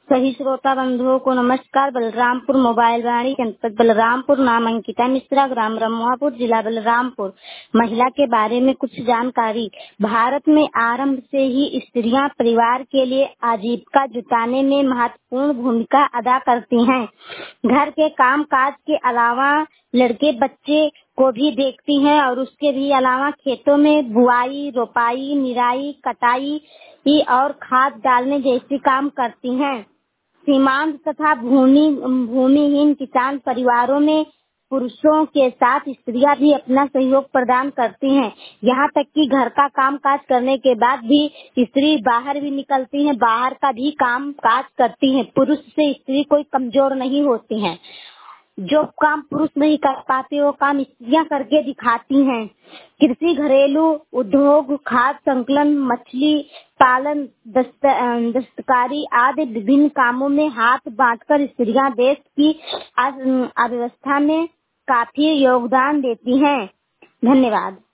सभी श्रोता बंधुओं को नमस्कार। बलरामपुर मोबाइल वाणी, जनपद बलरामपुर। नाम अंकिता मिश्रा, ग्राम रमुआपुर, जिला बलरामपुर। महिला के बारे में कुछ जानकारी। भारत में आरंभ से ही स्त्रियां परिवार के लिए आजीविका जुटाने में महत्वपूर्ण भूमिका अदा करती हैं। घर के काम काज के अलावा लड़के बच्चे को भी देखती हैं और उसके भी अलावा खेतों में बुआई, रोपाई, निराई, कटाई और खाद डालने जैसे काम करती हैं। सीमांत तथा भूमिहीन किसान परिवारों में पुरुषों के साथ स्त्रियां भी अपना सहयोग प्रदान करती हैं। यहाँ तक कि घर का काम काज करने के बाद भी स्त्री बाहर भी निकलती हैं, बाहर का भी काम काज करती हैं। पुरुष से स्त्री कोई कमजोर नहीं होती हैं। जो काम पुरुष नहीं कर पाते वो काम स्त्रियां करके दिखाती हैं। कृषि, घरेलू उद्योग, खाद्य संकलन, मछली पालन, दस्तकारी आदि विभिन्न कामों में हाथ बांटकर स्त्रियां देश की अर्थव्यवस्था में काफी योगदान देती हैं। धन्यवाद।